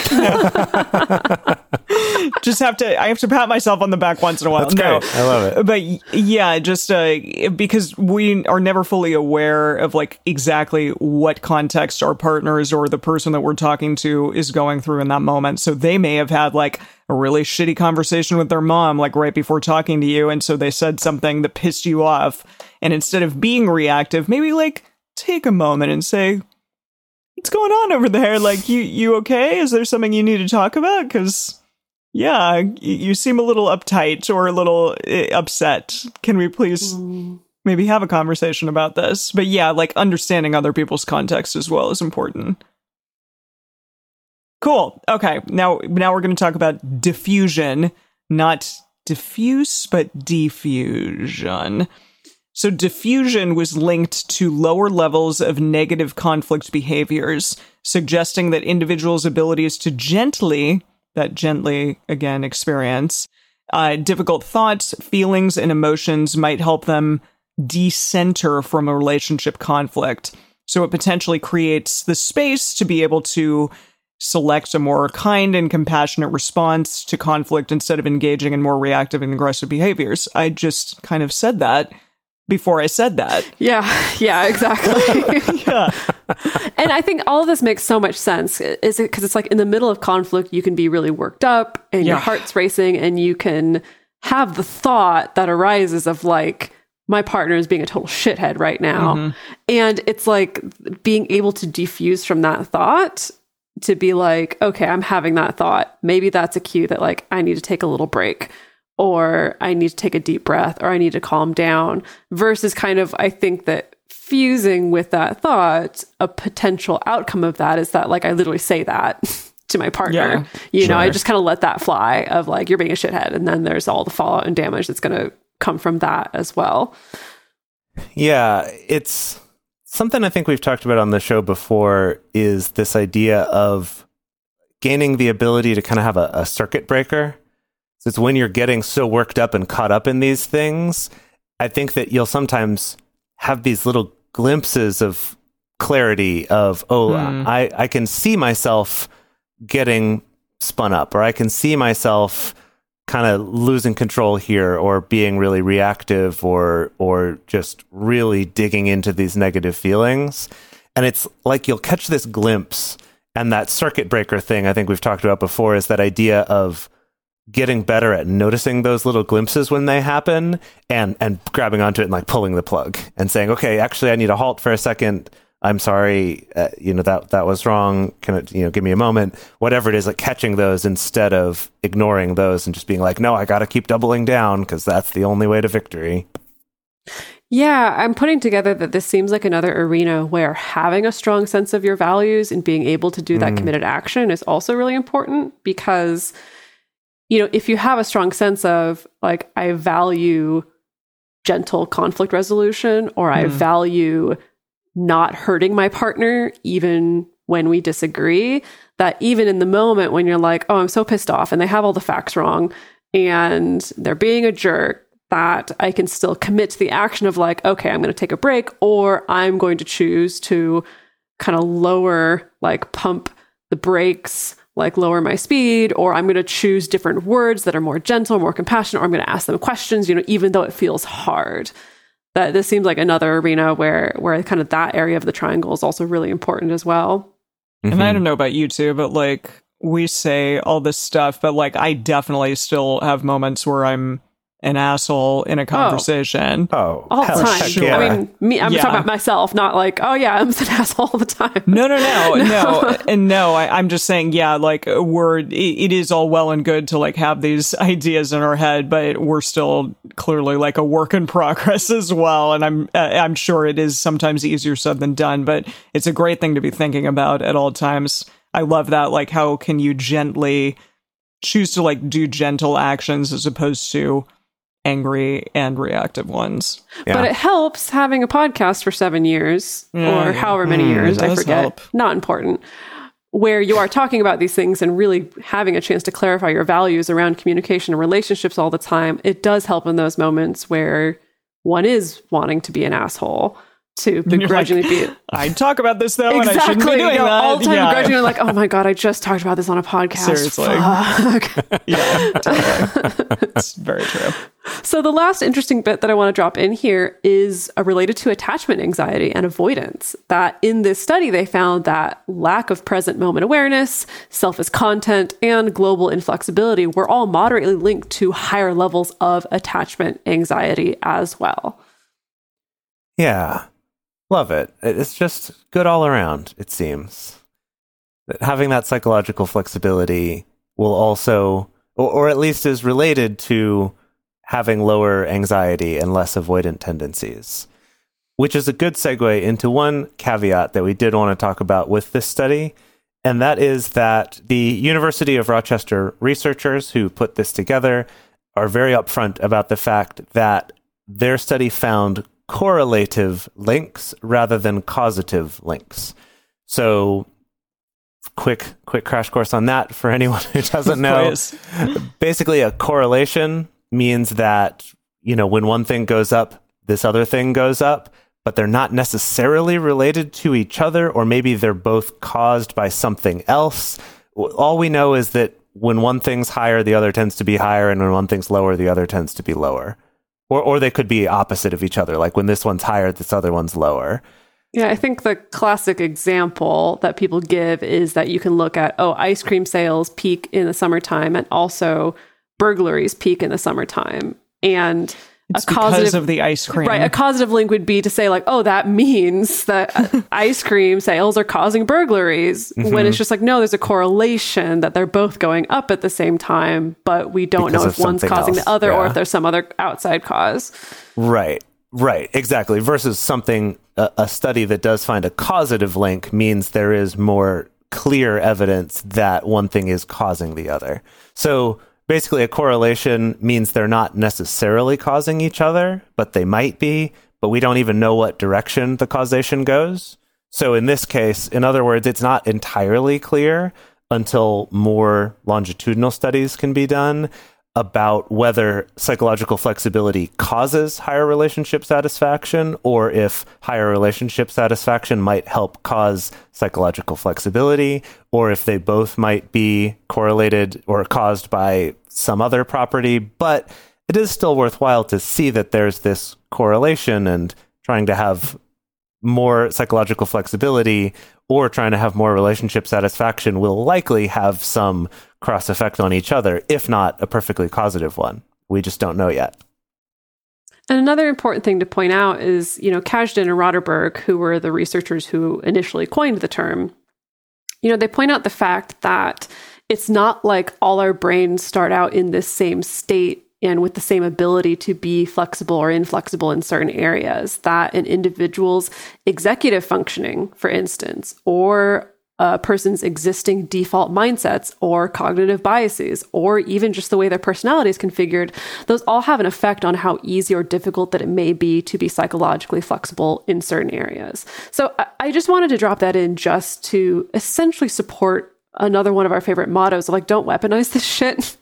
I have to pat myself on the back once in a while. That's great. I love it. But yeah, just because we are never fully aware of like exactly what context our partners or the person that we're talking to is going through in that moment. So they may have had like a really shitty conversation with their mom, like right before talking to you. And so they said something that pissed you off. And instead of being reactive, maybe like take a moment and say, what's going on over there? Like, you okay? Is there something you need to talk about? Because yeah, you seem a little uptight or a little upset. Can we please maybe have a conversation about this? But yeah, like understanding other people's context as well is important. Cool. Okay. Now we're going to talk about diffusion, not diffuse, but diffusion. So diffusion was linked to lower levels of negative conflict behaviors, suggesting that individuals' abilities to gently again experience difficult thoughts, feelings, and emotions might help them decenter from a relationship conflict. So it potentially creates the space to be able to select a more kind and compassionate response to conflict instead of engaging in more reactive and aggressive behaviors. I just kind of said that before I said that. Yeah, exactly. Yeah. And I think all of this makes so much sense. Is it because it's like in the middle of conflict, you can be really worked up and your heart's racing, and you can have the thought that arises of like, my partner is being a total shithead right now. And it's like being able to defuse from that thought to be like, okay, I'm having that thought. Maybe that's a cue that like I need to take a little break, or I need to take a deep breath, or I need to calm down, versus kind of, I think that fusing with that thought, a potential outcome of that is that like I literally say that to my partner. You know, I just kind of let that fly of like, you're being a shithead. And then there's all the fallout and damage that's going to come from that as well. Yeah, it's something I think we've talked about on the show before, is this idea of gaining the ability to kind of have a circuit breaker. So it's when you're getting so worked up and caught up in these things, I think that you'll sometimes have these little glimpses of clarity of, I can see myself getting spun up, or I can see myself kind of losing control here, or being really reactive, or just really digging into these negative feelings. And it's like you'll catch this glimpse, and that circuit breaker thing I think we've talked about before is that idea of getting better at noticing those little glimpses when they happen, and grabbing onto it and like pulling the plug and saying, okay, actually I need a halt for a second. I'm sorry, that was wrong. Can it, give me a moment? Whatever it is, like catching those instead of ignoring those and just being like, no, I got to keep doubling down because that's the only way to victory. Yeah, I'm putting together that this seems like another arena where having a strong sense of your values and being able to do that committed action is also really important, because, if you have a strong sense of like, I value gentle conflict resolution, or I value not hurting my partner, even when we disagree, that even in the moment when you're like, oh, I'm so pissed off and they have all the facts wrong and they're being a jerk, that I can still commit to the action of like, okay, I'm going to take a break, or I'm going to choose to kind of lower, like pump the brakes, like lower my speed, or I'm going to choose different words that are more gentle, more compassionate, or I'm going to ask them questions, even though it feels hard. That this seems like another arena where kind of that area of the triangle is also really important as well. And I don't know about you two, but like we say all this stuff, but like I definitely still have moments where I'm an asshole in a conversation. Oh, all the time. Sure. Yeah. I mean, I'm talking about myself, not like, oh yeah, I'm an asshole all the time. No. I'm just saying, yeah, like it is all well and good to like have these ideas in our head, but we're still clearly like a work in progress as well. And I'm sure it is sometimes easier said than done, but it's a great thing to be thinking about at all times. I love that. Like, how can you gently choose to like do gentle actions as opposed to angry and reactive ones. Yeah. But it helps having a podcast for 7 years or however many years, I forget. Help. Not important. Where you are talking about these things and really having a chance to clarify your values around communication and relationships all the time. It does help in those moments where one is wanting to be an asshole, to begrudgingly be. I'd talk about this though, exactly. and I shouldn't be doing that. All the time begrudgingly like, oh my God, I just talked about this on a podcast. Seriously. Fuck. Yeah, totally. It's very true. So the last interesting bit that I want to drop in here is related to attachment anxiety and avoidance. That in this study, they found that lack of present moment awareness, self as content, and global inflexibility were all moderately linked to higher levels of attachment anxiety as well. Yeah. Love it. It's just good all around, it seems. That having that psychological flexibility will also, or at least is related to having lower anxiety and less avoidant tendencies, which is a good segue into one caveat that we did want to talk about with this study, and that is that the University of Rochester researchers who put this together are very upfront about the fact that their study found correlative links rather than causative links. So quick crash course on that for anyone who doesn't know. Basically, a correlation means that, when one thing goes up, this other thing goes up, but they're not necessarily related to each other, or maybe they're both caused by something else. All we know is that when one thing's higher, the other tends to be higher, and when one thing's lower, the other tends to be lower. Or they could be opposite of each other. Like when this one's higher, this other one's lower. Yeah, I think the classic example that people give is that you can look at, ice cream sales peak in the summertime and also burglaries peak in the summertime. And It's because of the ice cream. Right. A causative link would be to say like, oh, that means that ice cream sales are causing burglaries. When it's just like, no, there's a correlation that they're both going up at the same time, but we don't know if one's causing the other or if there's some other outside cause. Right. Exactly. Versus something, a study that does find a causative link means there is more clear evidence that one thing is causing the other. So basically, a correlation means they're not necessarily causing each other, but they might be, but we don't even know what direction the causation goes. So in this case, in other words, it's not entirely clear until more longitudinal studies can be done about whether psychological flexibility causes higher relationship satisfaction, or if higher relationship satisfaction might help cause psychological flexibility, or if they both might be correlated or caused by some other property. But it is still worthwhile to see that there's this correlation, and trying to have more psychological flexibility or trying to have more relationship satisfaction will likely have some cross effect on each other, if not a perfectly causative one. We just don't know yet. And another important thing to point out is, Kazdan and Roderberg, who were the researchers who initially coined the term, they point out the fact that it's not like all our brains start out in this same state and with the same ability to be flexible or inflexible in certain areas, that an individual's executive functioning, for instance, or a person's existing default mindsets or cognitive biases, or even just the way their personality is configured, those all have an effect on how easy or difficult that it may be to be psychologically flexible in certain areas. So I just wanted to drop that in just to essentially support another one of our favorite mottos of like, don't weaponize this shit.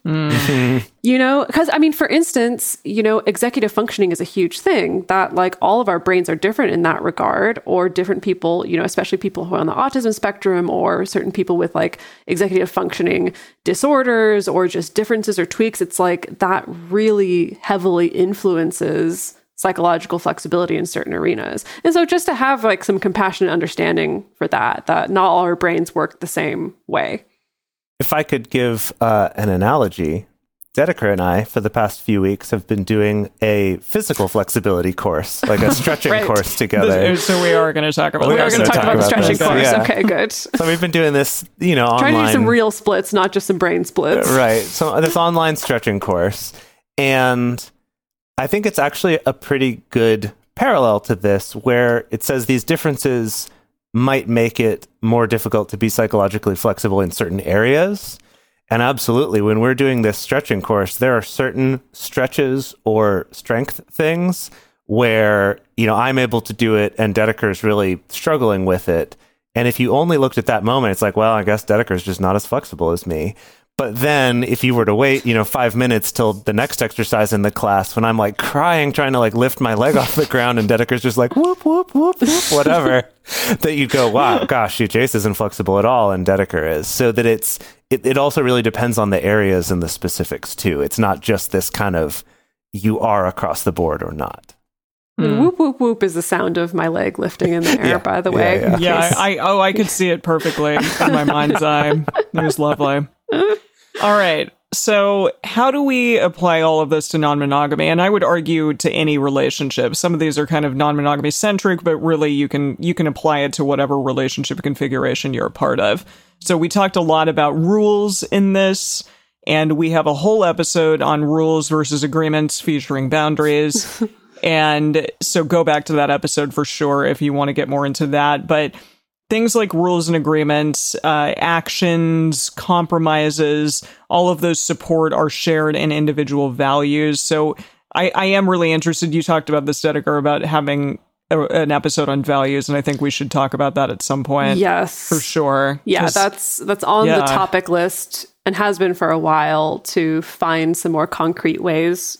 Because for instance, executive functioning is a huge thing that like all of our brains are different in that regard, or different people, especially people who are on the autism spectrum, or certain people with like executive functioning disorders or just differences or tweaks. It's like that really heavily influences psychological flexibility in certain arenas. And so just to have like some compassionate understanding for that not all our brains work the same way. If I could give an analogy, Dedeker and I, for the past few weeks, have been doing a physical flexibility course, like a stretching right. course together. So we are going to talk about We are going to talk about the stretching course. Yeah. Okay, good. So we've been doing this, online. Trying to do some real splits, not just some brain splits. Right. So this online stretching course. And I think it's actually a pretty good parallel to this, where it says these differences might make it more difficult to be psychologically flexible in certain areas. And absolutely, when we're doing this stretching course, there are certain stretches or strength things where, I'm able to do it and Dedeker's really struggling with it. And if you only looked at that moment, it's like, well, I guess Dedeker's just not as flexible as me. But then if you were to wait, 5 minutes till the next exercise in the class, when I'm like crying, trying to like lift my leg off the ground and Dedeker's just like, whoop, whoop, whoop, whoop, whatever, that you go, wow, gosh, Jace isn't flexible at all and Dedeker is. So that it also really depends on the areas and the specifics too. It's not just this kind of you are across the board or not. Whoop, whoop, whoop is the sound of my leg lifting in the air, by the way. I could see it perfectly in my mind's eye. It was lovely. All right. So how do we apply all of this to non-monogamy? And I would argue to any relationship. Some of these are kind of non-monogamy centric, but really you can apply it to whatever relationship configuration you're a part of. So we talked a lot about rules in this, and we have a whole episode on rules versus agreements featuring boundaries. And so go back to that episode for sure if you want to get more into that. But things like rules and agreements, actions, compromises, all of those support our shared and individual values. So I am really interested. You talked about this, Dedeker, about having an episode on values, and I think we should talk about that at some point. Yes. For sure. Yeah, that's on the topic list and has been for a while, to find some more concrete ways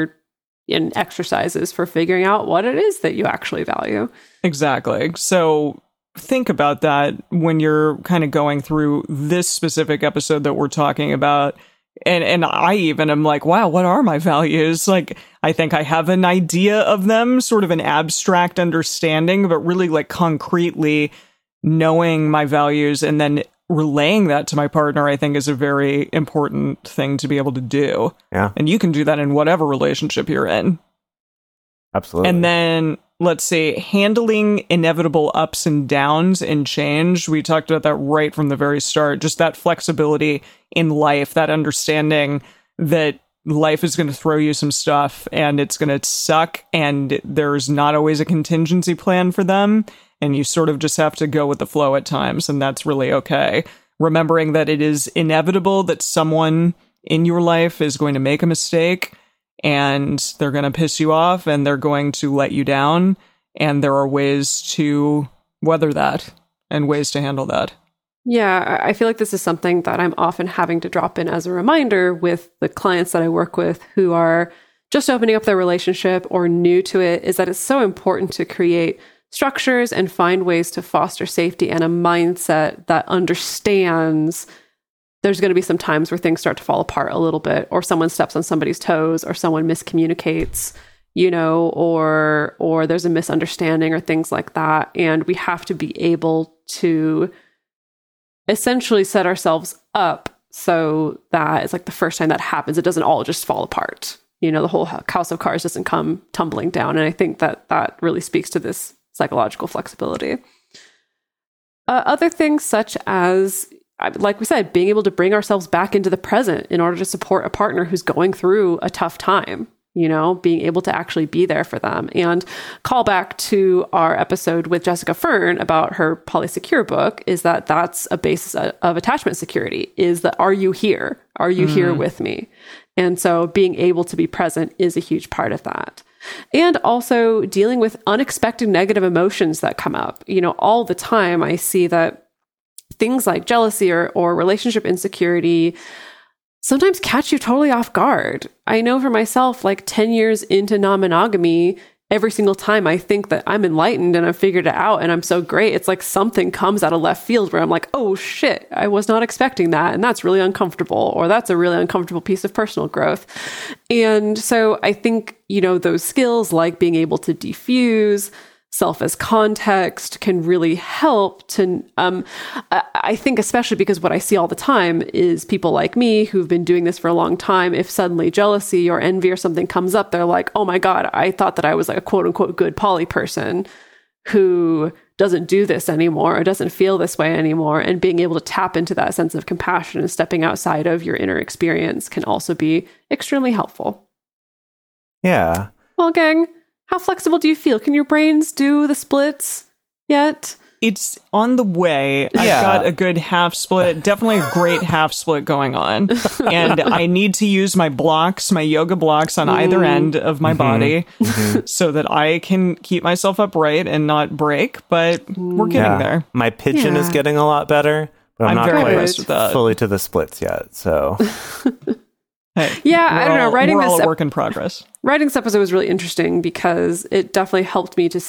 in exercises for figuring out what it is that you actually value. Exactly. So think about that when you're kind of going through this specific episode that we're talking about. And I even am like, wow, what are my values? Like, I think I have an idea of them, sort of an abstract understanding, but really like concretely knowing my values and then relaying that to my partner, I think is a very important thing to be able to do. Yeah. And you can do that in whatever relationship you're in. Absolutely. And then, let's see, handling inevitable ups and downs and change. We talked about that right from the very start. Just that flexibility in life, that understanding that life is going to throw you some stuff and it's going to suck, and there's not always a contingency plan for them. And you sort of just have to go with the flow at times, and that's really okay. Remembering that it is inevitable that someone in your life is going to make a mistake, and they're going to piss you off, and they're going to let you down, and there are ways to weather that and ways to handle that. Yeah, I feel like this is something that I'm often having to drop in as a reminder with the clients that I work with who are just opening up their relationship or new to it, is that it's so important to create structures and find ways to foster safety and a mindset that understands there's going to be some times where things start to fall apart a little bit, or someone steps on somebody's toes, or someone miscommunicates, or there's a misunderstanding or things like that. And we have to be able to essentially set ourselves up so that it's like the first time that happens, it doesn't all just fall apart. The whole house of cards doesn't come tumbling down. And I think that really speaks to this psychological flexibility. Other things such as, like we said, being able to bring ourselves back into the present in order to support a partner who's going through a tough time, being able to actually be there for them. And call back to our episode with Jessica Fern about her Polysecure book, is that that's a basis of attachment security, is that, are you here? Are you here with me? And so being able to be present is a huge part of that. And also dealing with unexpected negative emotions that come up. All the time I see that things like jealousy or relationship insecurity sometimes catch you totally off guard. I know for myself, like 10 years into non-monogamy, every single time I think that I'm enlightened and I've figured it out and I'm so great, it's like something comes out of left field where I'm like, oh shit, I was not expecting that. And that's really uncomfortable, or that's a really uncomfortable piece of personal growth. And so I think, those skills like being able to diffuse self as context can really help to, I think, especially because what I see all the time is people like me who've been doing this for a long time. If suddenly jealousy or envy or something comes up, they're like, oh my God, I thought that I was like a quote unquote good poly person who doesn't do this anymore or doesn't feel this way anymore. And being able to tap into that sense of compassion and stepping outside of your inner experience can also be extremely helpful. Yeah. Well, gang, how flexible do you feel? Can your brains do the splits yet? It's on the way. Yeah. I've got a good half split, definitely a great half split going on. And I need to use my blocks, my yoga blocks on either end of my body so that I can keep myself upright and not break. But we're getting there. My pigeon is getting a lot better, but I'm not very quite impressed with that. fully to the splits yet. So Hey, I don't know. We're all a work in progress. Writing this episode was really interesting because it definitely helped me to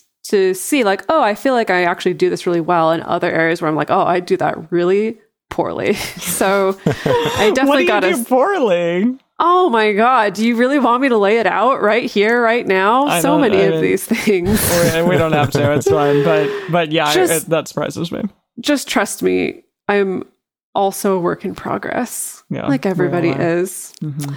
see like, oh, I feel like I actually do this really well, in other areas where I'm like, oh, I do that really poorly. So I definitely got do poorly. Oh my God. Do you really want me to lay it out right here, right now? So many of these things. We don't have to. It's fine. But yeah, that surprises me. Just trust me. I'm also a work in progress, like everybody is. Mm-hmm.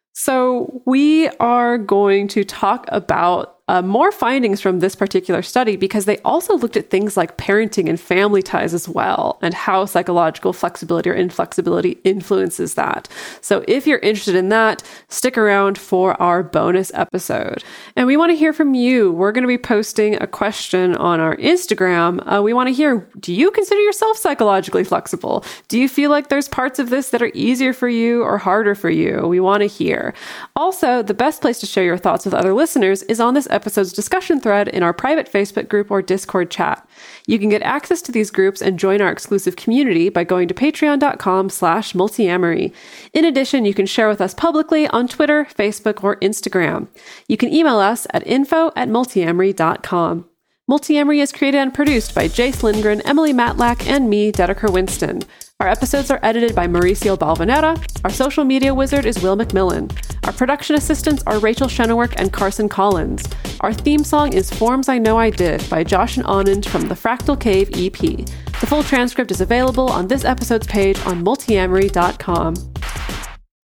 So we are going to talk about more findings from this particular study, because they also looked at things like parenting and family ties as well, and how psychological flexibility or inflexibility influences that. So if you're interested in that, stick around for our bonus episode. And we want to hear from you. We're going to be posting a question on our Instagram. We want to hear, do you consider yourself psychologically flexible? Do you feel like there's parts of this that are easier for you or harder for you? We want to hear. Also, the best place to share your thoughts with other listeners is on this episode's discussion thread in our private Facebook group or Discord chat. You can get access to these groups and join our exclusive community by going to patreon.com/multiamory. In addition, you can share with us publicly on Twitter, Facebook, or Instagram. You can email us at info@multiamory.com. Multiamory is created and produced by Jace Lindgren, Emily Matlack, and me, Dedeker Winston. Our episodes are edited by Mauricio Balvanera. Our social media wizard is Will McMillan. Our production assistants are Rachel Shenowork and Carson Collins. Our theme song is Forms I Know I Did by Josh and Anand from the Fractal Cave EP. The full transcript is available on this episode's page on multiamory.com.